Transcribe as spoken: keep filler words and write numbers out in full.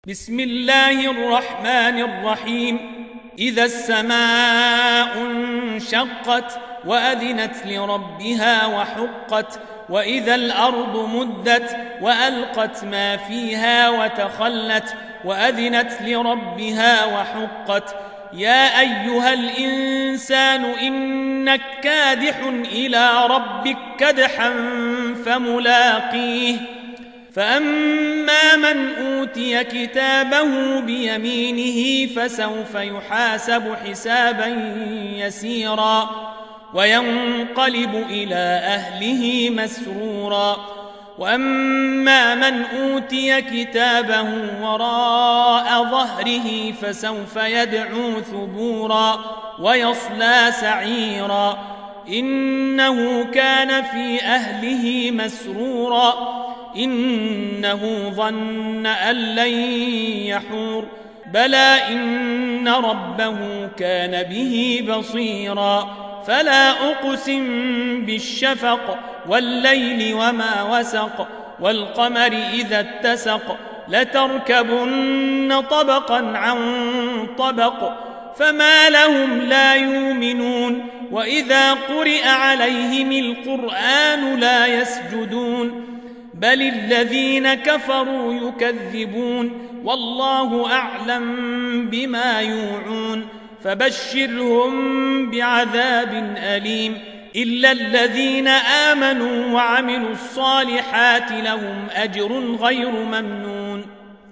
بسم الله الرحمن الرحيم. إذا السماء انشقت وأذنت لربها وحقت وإذا الأرض مدت وألقت ما فيها وتخلت وأذنت لربها وحقت يا أيها الإنسان إنك كادح إلى ربك كدحا فملاقيه فأما من أوتي كتابه بيمينه فسوف يحاسب حسابا يسيرا وينقلب إلى أهله مسرورا وأما من أوتي كتابه وراء ظهره فسوف يدعو ثبورا ويصلى سعيرا إنه كان في أهله مسرورا إنه ظن أن لن يحور بلى إن ربه كان به بصيرا فلا أقسم بالشفق والليل وما وسق والقمر إذا اتسق لتركبن طبقا عن طبق فما لهم لا يؤمنون وإذا قرئ عليهم القرآن لا يسجدون بل الذين كفروا يكذبون والله أعلم بما يوعون فبشرهم بعذاب أليم إلا الذين آمنوا وعملوا الصالحات لهم أجر غير ممنون